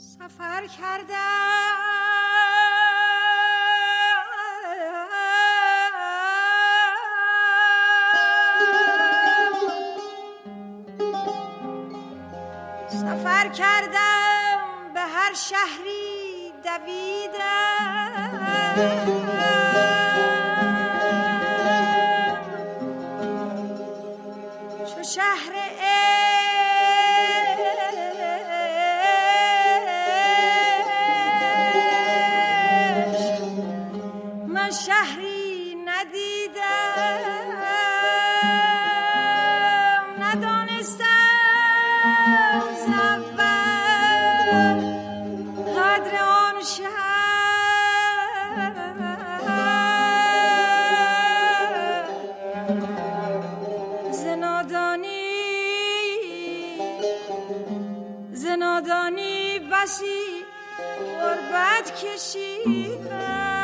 سفر کردم به هر شهری دویدم چو شهر عشق من شهری ندیدم ندانستم ز اول قدر آن شهر ز نادانی بسی غربت کشیدم